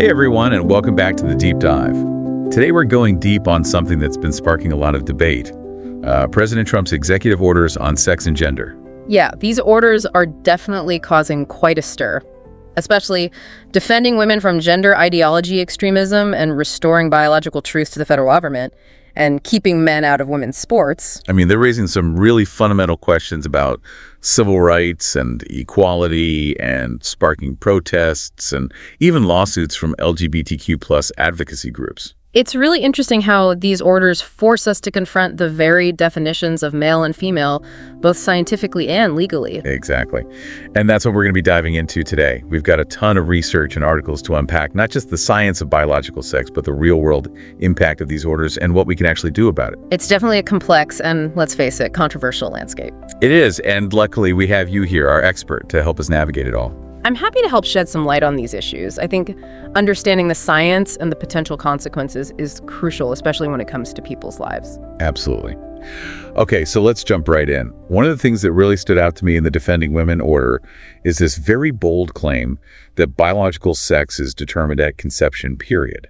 Hey everyone, and welcome back to The Deep Dive. Today we're going deep on something that's been sparking a lot of debate. President Trump's executive orders on sex and gender. Yeah, these orders are definitely causing quite a stir, especially defending women from gender ideology extremism and restoring biological truth to the federal government and keeping men out of women's sports. I mean, they're raising some really fundamental questions about civil rights and equality and sparking protests and even lawsuits from LGBTQ plus advocacy groups. It's really interesting how these orders force us to confront the very definitions of male and female, both scientifically and legally. Exactly. And that's what we're going to be diving into today. We've got a ton of research and articles to unpack, not just the science of biological sex, but the real-world impact of these orders and what we can actually do about it. It's definitely a complex and, let's face it, controversial landscape. It is, and luckily we have you here, our expert, to help us navigate it all. I'm happy to help shed some light on these issues. I think understanding the science and the potential consequences is crucial, especially when it comes to people's lives. Absolutely. Okay, so let's jump right in. One of the things that really stood out to me in the Defending Women order is this very bold claim that biological sex is determined at conception, period.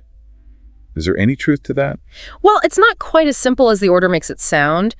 Is there any truth to that? Well, it's not quite as simple as the order makes it sound.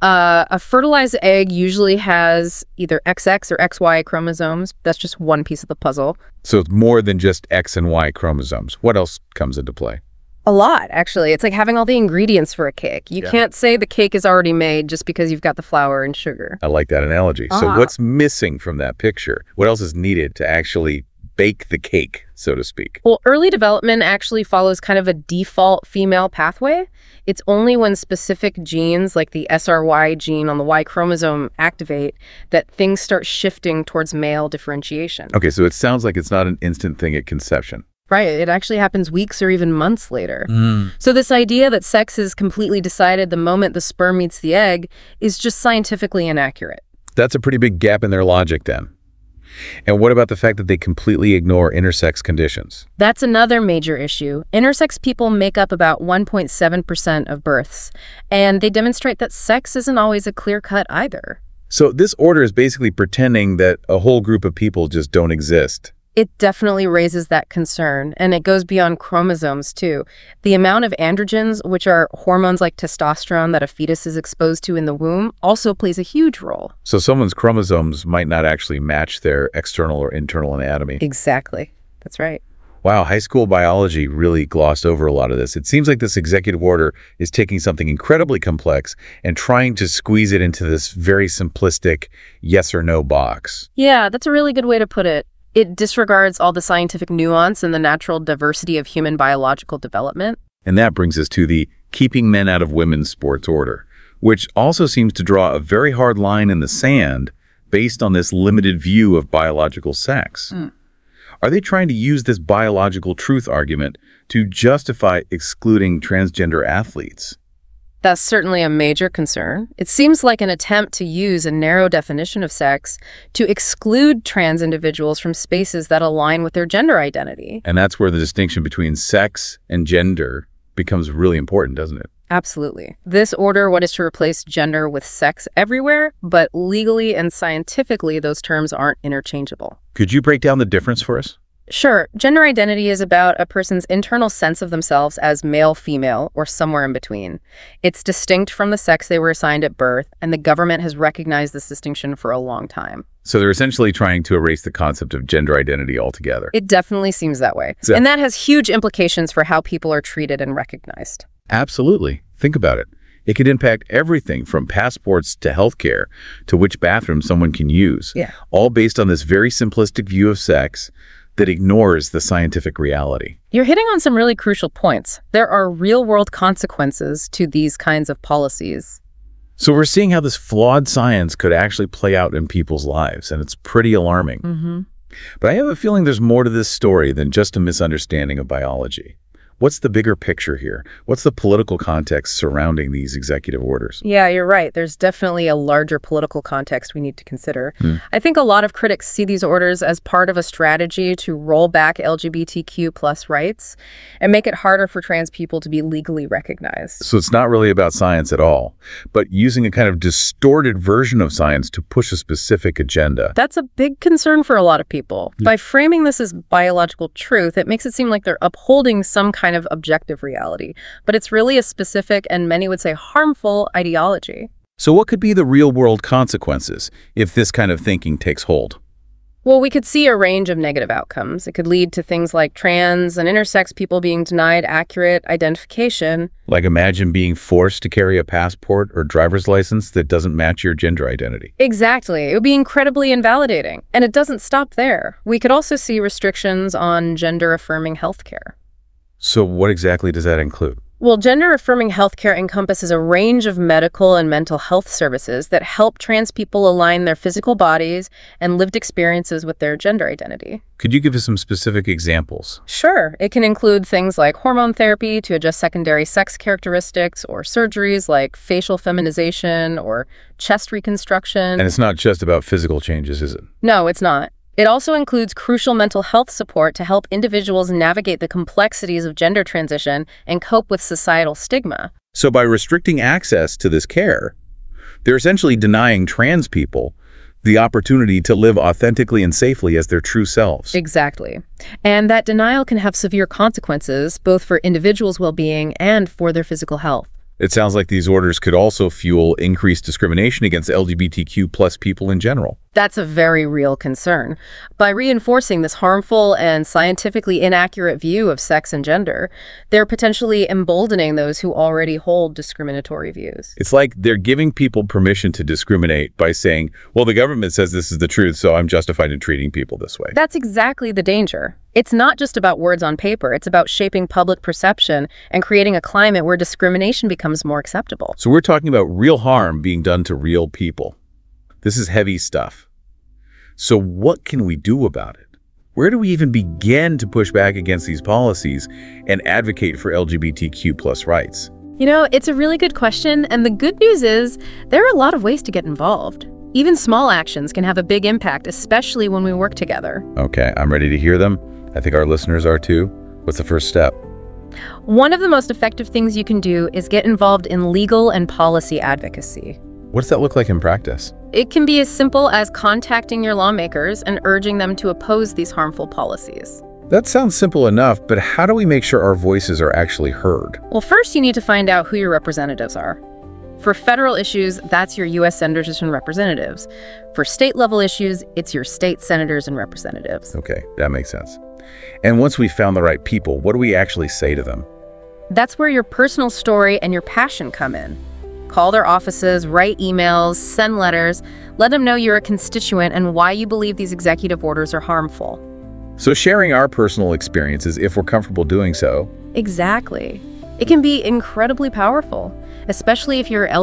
A fertilized egg usually has either XX or XY chromosomes. That's just one piece of the puzzle. So it's more than just X and Y chromosomes. What else comes into play? A lot, actually. It's like having all the ingredients for a cake. You can't say the cake is already made just because you've got the flour and sugar. I like that analogy. So what's missing from that picture? What else is needed to actually bake the cake, so to speak? Well, early development actually follows kind of a default female pathway. It's only when specific genes like the SRY gene on the Y chromosome activate that things start shifting towards male differentiation. Okay, so it sounds like it's not an instant thing at conception. Right, it actually happens weeks or even months later. So this idea that sex is completely decided the moment the sperm meets the egg is just scientifically inaccurate. That's a pretty big gap in their logic then. And what about the fact that they completely ignore intersex conditions? That's another major issue. Intersex people make up about 1.7% of births, and they demonstrate that sex isn't always a clear cut either. So this order is basically pretending that a whole group of people just don't exist. It definitely raises that concern, and it goes beyond chromosomes, too. The amount of androgens, which are hormones like testosterone that a fetus is exposed to in the womb, also plays a huge role. So someone's chromosomes might not actually match their external or internal anatomy. Exactly. That's right. Wow, high school biology really glossed over a lot of this. It seems like this executive order is taking something incredibly complex and trying to squeeze it into this very simplistic yes or no box. Yeah, that's a really good way to put it. It disregards all the scientific nuance and the natural diversity of human biological development. And that brings us to the Keeping Men Out of Women's Sports order, which also seems to draw a very hard line in the sand based on this limited view of biological sex. Are they trying to use this biological truth argument to justify excluding transgender athletes? That's certainly a major concern. It seems like an attempt to use a narrow definition of sex to exclude trans individuals from spaces that align with their gender identity. And that's where the distinction between sex and gender becomes really important, doesn't it? Absolutely. This order wanted to replace gender with sex everywhere, but legally and scientifically, those terms aren't interchangeable. Could you break down the difference for us? Sure. Gender identity is about a person's internal sense of themselves as male, female, or somewhere in between. It's distinct from the sex they were assigned at birth, and the government has recognized this distinction for a long time. So they're essentially trying to erase the concept of gender identity altogether. It definitely seems that way. And that has huge implications for how people are treated and recognized. Absolutely. Think about it. It could impact everything from passports to healthcare to which bathroom someone can use. All based on this very simplistic view of sex that ignores the scientific reality. You're hitting on some really crucial points. There are real-world consequences to these kinds of policies. So we're seeing how this flawed science could actually play out in people's lives, and it's pretty alarming. But I have a feeling there's more to this story than just a misunderstanding of biology. What's the bigger picture here? What's the political context surrounding these executive orders? Yeah, you're right. There's definitely a larger political context we need to consider. I think a lot of critics see these orders as part of a strategy to roll back LGBTQ plus rights and make it harder for trans people to be legally recognized. So it's not really about science at all, but using a kind of distorted version of science to push a specific agenda. That's a big concern for a lot of people. By framing this as biological truth, it makes it seem like they're upholding some kind of objective reality, but it's really a specific and many would say harmful ideology. So what could be the real-world consequences if this kind of thinking takes hold? Well, we could see a range of negative outcomes. It could lead to things like trans and intersex people being denied accurate identification. Like imagine being forced to carry a passport or driver's license that doesn't match your gender identity. Exactly. It would be incredibly invalidating. And it doesn't stop there. We could also see restrictions on gender-affirming healthcare. So what exactly does that include? Well, gender-affirming healthcare encompasses a range of medical and mental health services that help trans people align their physical bodies and lived experiences with their gender identity. Could you give us some specific examples? Sure. It can include things like hormone therapy to adjust secondary sex characteristics, or surgeries like facial feminization or chest reconstruction. And it's not just about physical changes, is it? No, it's not. It also includes crucial mental health support to help individuals navigate the complexities of gender transition and cope with societal stigma. So by restricting access to this care, they're essentially denying trans people the opportunity to live authentically and safely as their true selves. Exactly. And that denial can have severe consequences, both for individuals' well-being and for their physical health. It sounds like these orders could also fuel increased discrimination against LGBTQ plus people in general. That's a very real concern. By reinforcing this harmful and scientifically inaccurate view of sex and gender, they're potentially emboldening those who already hold discriminatory views. It's like they're giving people permission to discriminate by saying, well, the government says this is the truth, so I'm justified in treating people this way. That's exactly the danger. It's not just about words on paper. It's about shaping public perception and creating a climate where discrimination becomes more acceptable. So we're talking about real harm being done to real people. This is heavy stuff. So what can we do about it? Where do we even begin to push back against these policies and advocate for LGBTQ plus rights? You know, it's a really good question, and the good news is there are a lot of ways to get involved. Even small actions can have a big impact, especially when we work together. Okay, I'm ready to hear them. I think our listeners are too. What's the first step? One of the most effective things you can do is get involved in legal and policy advocacy. What does that look like in practice? It can be as simple as contacting your lawmakers and urging them to oppose these harmful policies. That sounds simple enough, but how do we make sure our voices are actually heard? Well, first you need to find out who your representatives are. For federal issues, that's your U.S. senators and representatives. For state-level issues, it's your state senators and representatives. Okay, that makes sense. And once we've found the right people, what do we actually say to them? That's where your personal story and your passion come in. Call their offices, write emails, send letters, let them know you're a constituent and why you believe these executive orders are harmful. So sharing our personal experiences, if we're comfortable doing so. Exactly. It can be incredibly powerful, especially if you're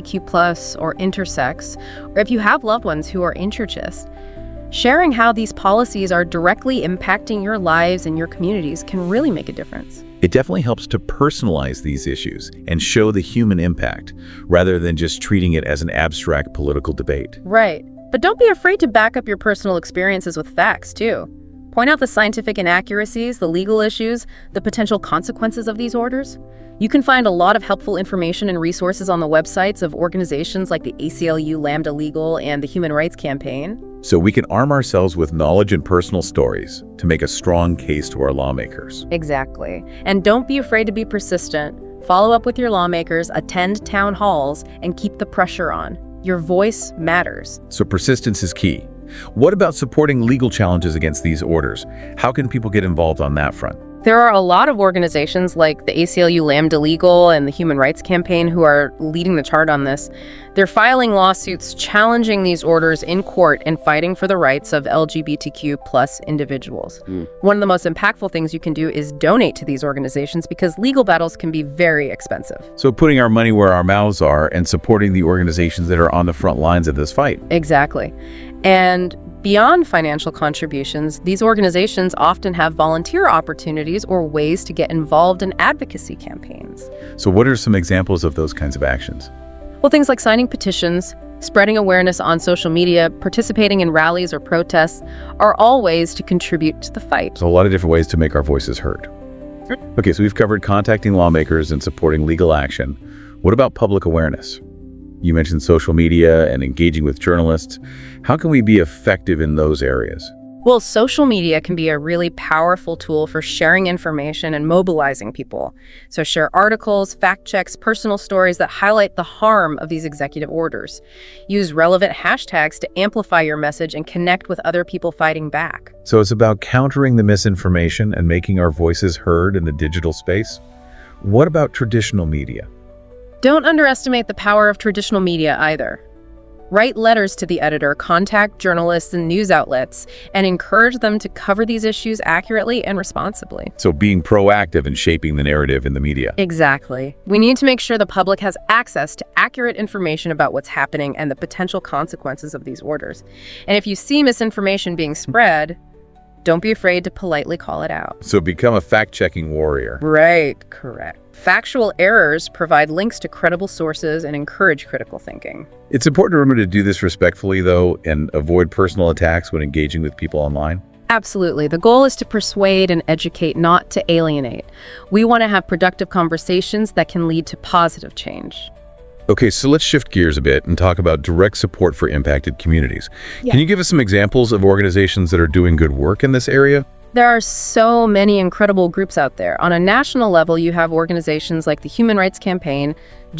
LGBTQ+ or intersex, or if you have loved ones who are intergist. Sharing how these policies are directly impacting your lives and your communities can really make a difference. It definitely helps to personalize these issues and show the human impact, rather than just treating it as an abstract political debate. Right. But don't be afraid to back up your personal experiences with facts, too. Point out the scientific inaccuracies, the legal issues, the potential consequences of these orders. You can find a lot of helpful information and resources on the websites of organizations like the ACLU Lambda Legal and the Human Rights Campaign. So we can arm ourselves with knowledge and personal stories to make a strong case to our lawmakers. Exactly. And don't be afraid to be persistent. Follow up with your lawmakers, attend town halls, and keep the pressure on. Your voice matters. So persistence is key. What about supporting legal challenges against these orders? How can people get involved on that front? There are a lot of organizations like the ACLU Lambda Legal and the Human Rights Campaign who are leading the charge on this. They're filing lawsuits challenging these orders in court and fighting for the rights of LGBTQ+ individuals. One of the most impactful things you can do is donate to these organizations because legal battles can be very expensive. So putting our money where our mouths are and supporting the organizations that are on the front lines of this fight. Exactly. And beyond financial contributions, these organizations often have volunteer opportunities or ways to get involved in advocacy campaigns. So what are some examples of those kinds of actions? Well, things like signing petitions, spreading awareness on social media, participating in rallies or protests are all ways to contribute to the fight. So a lot of different ways to make our voices heard. Okay, so we've covered contacting lawmakers and supporting legal action. What about public awareness? You mentioned social media and engaging with journalists. How can we be effective in those areas? Well, social media can be a really powerful tool for sharing information and mobilizing people. So share articles, fact checks, personal stories that highlight the harm of these executive orders. Use relevant hashtags to amplify your message and connect with other people fighting back. So it's about countering the misinformation and making our voices heard in the digital space. What about traditional media? Don't underestimate the power of traditional media either. Write letters to the editor, contact journalists and news outlets, and encourage them to cover these issues accurately and responsibly. So being proactive in shaping the narrative in the media. Exactly. We need to make sure the public has access to accurate information about what's happening and the potential consequences of these orders. And if you see misinformation being spread, don't be afraid to politely call it out. So become a fact-checking warrior. Right, correct. Factual errors provide links to credible sources and encourage critical thinking. It's important to remember to do this respectfully, though, and avoid personal attacks when engaging with people online. Absolutely. The goal is to persuade and educate, not to alienate. We want to have productive conversations that can lead to positive change. Okay, so let's shift gears a bit and talk about direct support for impacted communities. Yeah. Can you give us some examples of organizations that are doing good work in this area? There are so many incredible groups out there. On a national level, you have organizations like the Human Rights Campaign,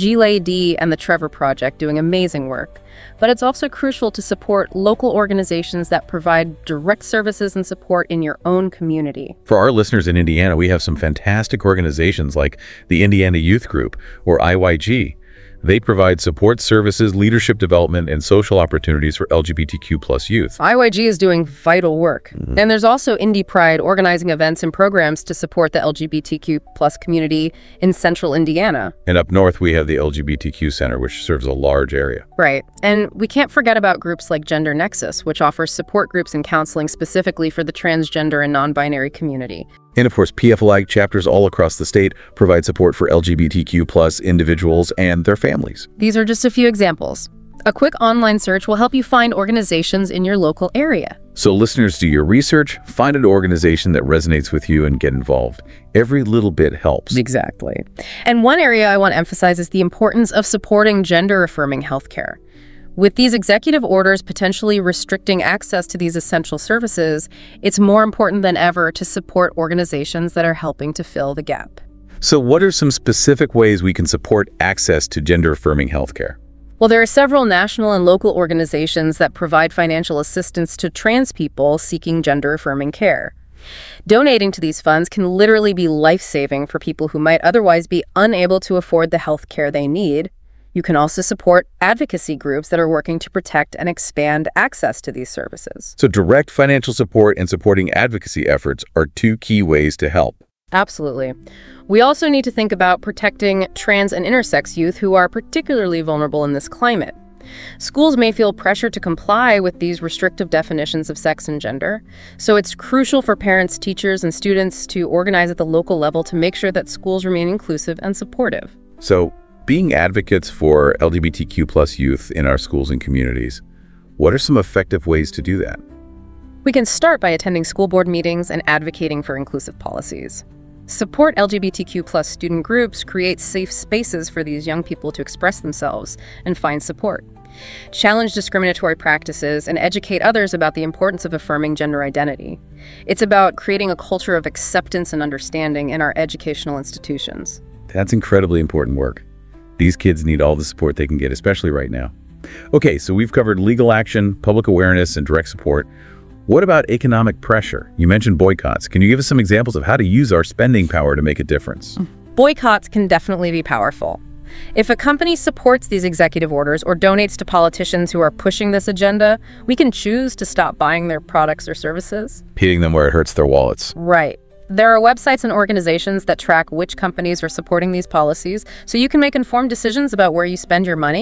GLAD, and the Trevor Project doing amazing work. But it's also crucial to support local organizations that provide direct services and support in your own community. For our listeners in Indiana, we have some fantastic organizations like the Indiana Youth Group, or IYG. They provide support services, leadership development, and social opportunities for LGBTQ+ youth. IYG is doing vital work. And there's also Indie Pride organizing events and programs to support the LGBTQ+ community in central Indiana. And up north, we have the LGBTQ Center, which serves a large area. Right. And we can't forget about groups like Gender Nexus, which offers support groups and counseling specifically for the transgender and non-binary community. And of course, PFLAG chapters all across the state provide support for LGBTQ+ individuals and their families. These are just a few examples. A quick online search will help you find organizations in your local area. So listeners, do your research, find an organization that resonates with you, and get involved. Every little bit helps. Exactly. And one area I want to emphasize is the importance of supporting gender-affirming healthcare. With these executive orders potentially restricting access to these essential services, it's more important than ever to support organizations that are helping to fill the gap. So what are some specific ways we can support access to gender-affirming healthcare? Well, there are several national and local organizations that provide financial assistance to trans people seeking gender-affirming care. Donating to these funds can literally be life-saving for people who might otherwise be unable to afford the health care they need. You can also support advocacy groups that are working to protect and expand access to these services. So direct financial support and supporting advocacy efforts are two key ways to help. Absolutely. We also need to think about protecting trans and intersex youth who are particularly vulnerable in this climate. Schools may feel pressure to comply with these restrictive definitions of sex and gender, so it's crucial for parents, teachers, and students to organize at the local level to make sure that schools remain inclusive and supportive. So, being advocates for LGBTQ+ youth in our schools and communities, what are some effective ways to do that? We can start by attending school board meetings and advocating for inclusive policies. Support LGBTQ+ student groups, create safe spaces for these young people to express themselves and find support. Challenge discriminatory practices and educate others about the importance of affirming gender identity. It's about creating a culture of acceptance and understanding in our educational institutions. That's incredibly important work. These kids need all the support they can get, especially right now. Okay, so we've covered legal action, public awareness, and direct support. What about economic pressure? You mentioned boycotts. Can you give us some examples of how to use our spending power to make a difference? Boycotts can definitely be powerful. If a company supports these executive orders or donates to politicians who are pushing this agenda, we can choose to stop buying their products or services. Hitting them where it hurts their wallets. Right. There are websites and organizations that track which companies are supporting these policies, so you can make informed decisions about where you spend your money.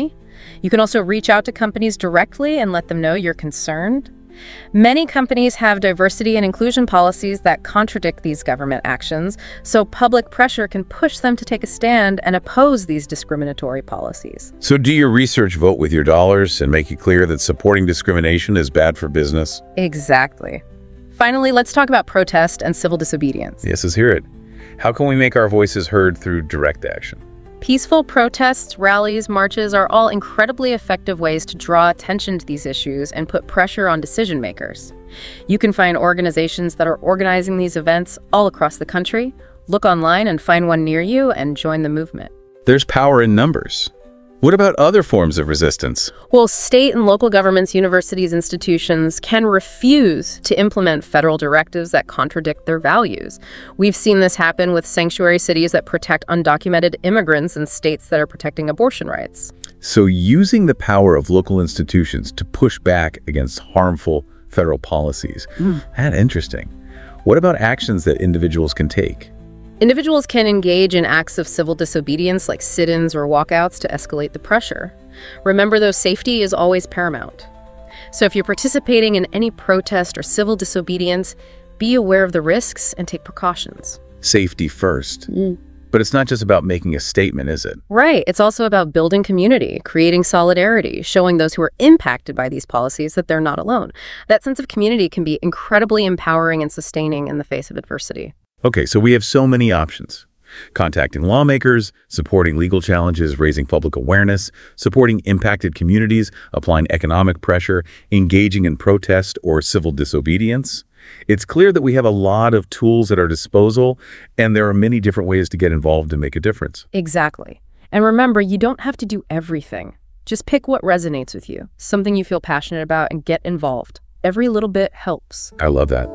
You can also reach out to companies directly and let them know you're concerned. Many companies have diversity and inclusion policies that contradict these government actions, so public pressure can push them to take a stand and oppose these discriminatory policies. So do your research, vote with your dollars, and make it clear that supporting discrimination is bad for business? Exactly. Finally, let's talk about protest and civil disobedience. Yes, let's hear it. How can we make our voices heard through direct action? Peaceful protests, rallies, marches are all incredibly effective ways to draw attention to these issues and put pressure on decision makers. You can find organizations that are organizing these events all across the country. Look online and find one near you and join the movement. There's power in numbers. What about other forms of resistance? Well, state and local governments, universities, institutions can refuse to implement federal directives that contradict their values. We've seen this happen with sanctuary cities that protect undocumented immigrants and states that are protecting abortion rights. So using the power of local institutions to push back against harmful federal policies. That's interesting. What about actions that individuals can take? Individuals can engage in acts of civil disobedience like sit-ins or walkouts to escalate the pressure. Remember, though, safety is always paramount. So if you're participating in any protest or civil disobedience, be aware of the risks and take precautions. Safety first. But it's not just about making a statement, is it? Right. It's also about building community, creating solidarity, showing those who are impacted by these policies that they're not alone. That sense of community can be incredibly empowering and sustaining in the face of adversity. Okay, so we have so many options. Contacting lawmakers, supporting legal challenges, raising public awareness, supporting impacted communities, applying economic pressure, engaging in protest or civil disobedience. It's clear that we have a lot of tools at our disposal, and there are many different ways to get involved and make a difference. Exactly. And remember, you don't have to do everything. Just pick what resonates with you, something you feel passionate about, and get involved. Every little bit helps. I love that.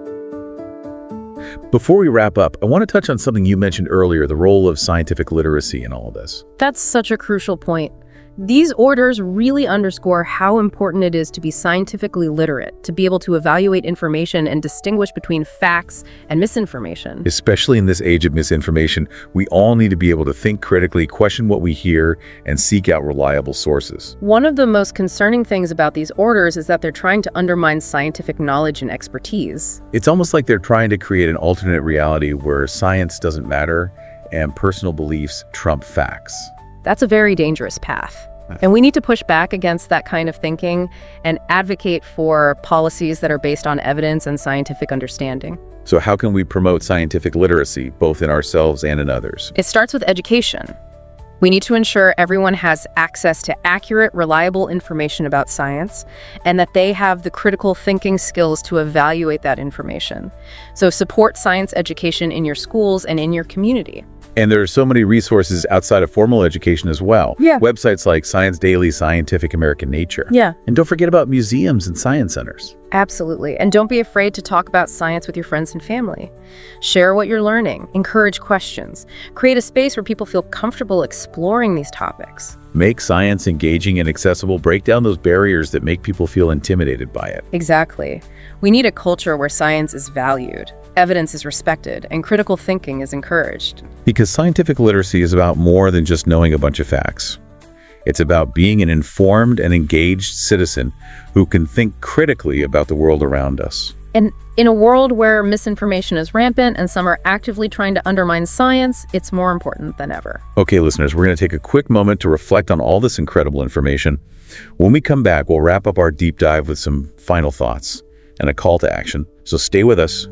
Before we wrap up, I want to touch on something you mentioned earlier, the role of scientific literacy in all of this. That's such a crucial point. These orders really underscore how important it is to be scientifically literate, to be able to evaluate information and distinguish between facts and misinformation. Especially in this age of misinformation, we all need to be able to think critically, question what we hear, and seek out reliable sources. One of the most concerning things about these orders is that they're trying to undermine scientific knowledge and expertise. It's almost like they're trying to create an alternate reality where science doesn't matter and personal beliefs trump facts. That's a very dangerous path. And we need to push back against that kind of thinking and advocate for policies that are based on evidence and scientific understanding. So how can we promote scientific literacy, both in ourselves and in others? It starts with education. We need to ensure everyone has access to accurate, reliable information about science and that they have the critical thinking skills to evaluate that information. So support science education in your schools and in your community. And there are so many resources outside of formal education as well. Yeah. Websites like Science Daily, Scientific American Nature. Yeah. And don't forget about museums and science centers. Absolutely. And don't be afraid to talk about science with your friends and family. Share what you're learning. Encourage questions. Create a space where people feel comfortable exploring these topics. Make science engaging and accessible. Break down those barriers that make people feel intimidated by it. Exactly. We need a culture where science is valued, evidence is respected, and critical thinking is encouraged. Because scientific literacy is about more than just knowing a bunch of facts. It's about being an informed and engaged citizen who can think critically about the world around us. And in a world where misinformation is rampant and some are actively trying to undermine science, it's more important than ever. Okay, listeners, we're going to take a quick moment to reflect on all this incredible information. When we come back, we'll wrap up our deep dive with some final thoughts and a call to action. So stay with us.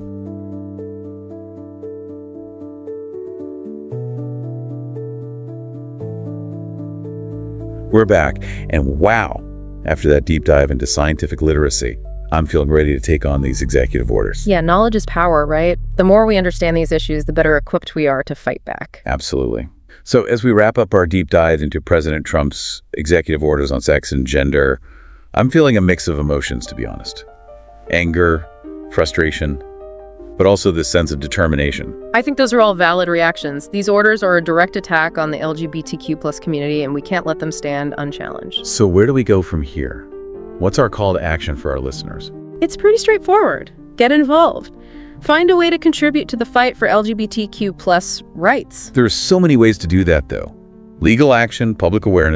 We're back, and wow, after that deep dive into scientific literacy, I'm feeling ready to take on these executive orders. Yeah, knowledge is power, right? The more we understand these issues, the better equipped we are to fight back. Absolutely. So as we wrap up our deep dive into President Trump's executive orders on sex and gender, I'm feeling a mix of emotions, to be honest. Anger, frustration, but also this sense of determination. I think those are all valid reactions. These orders are a direct attack on the LGBTQ+ community, and we can't let them stand unchallenged. So where do we go from here? What's our call to action for our listeners? It's pretty straightforward. Get involved. Find a way to contribute to the fight for LGBTQ+ rights. There are so many ways to do that, though. Legal action, public awareness,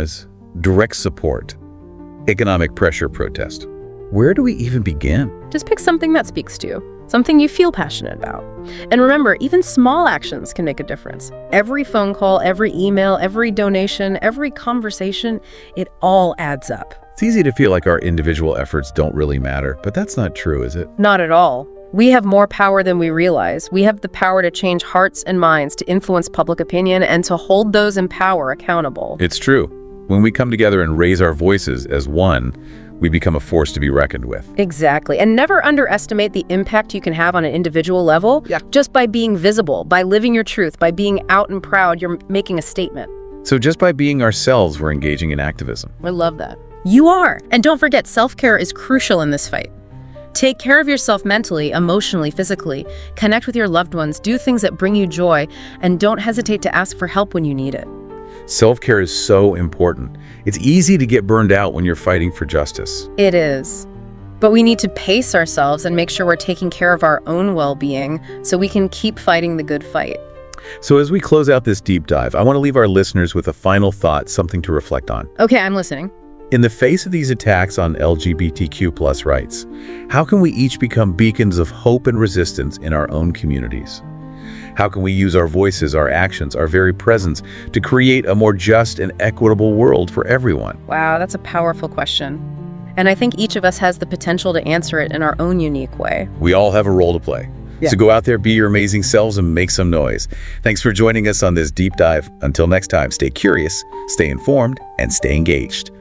direct support, economic pressure protest. Where do we even begin? Just pick something that speaks to you, something you feel passionate about. And remember, even small actions can make a difference. Every phone call, every email, every donation, every conversation, it all adds up. It's easy to feel like our individual efforts don't really matter, but that's not true, is it? Not at all. We have more power than we realize. We have the power to change hearts and minds, to influence public opinion, and to hold those in power accountable. It's true. When we come together and raise our voices as one, we become a force to be reckoned with. Exactly. And never underestimate the impact you can have on an individual level. Just by being visible, by living your truth, by being out and proud, you're making a statement. So just by being ourselves, we're engaging in activism. I love that. You are. And don't forget, self-care is crucial in this fight. Take care of yourself mentally, emotionally, physically. Connect with your loved ones, do things that bring you joy, and don't hesitate to ask for help when you need it. Self-care is so important. It's easy to get burned out when you're fighting for justice. It is. But we need to pace ourselves and make sure we're taking care of our own well-being so we can keep fighting the good fight. So as we close out this deep dive, I want to leave our listeners with a final thought, something to reflect on. Okay, I'm listening. In the face of these attacks on LGBTQ+ rights, how can we each become beacons of hope and resistance in our own communities? How can we use our voices, our actions, our very presence to create a more just and equitable world for everyone? Wow, that's a powerful question. And I think each of us has the potential to answer it in our own unique way. We all have a role to play. So go out there, be your amazing selves, and make some noise. Thanks for joining us on this deep dive. Until next time, stay curious, stay informed, and stay engaged.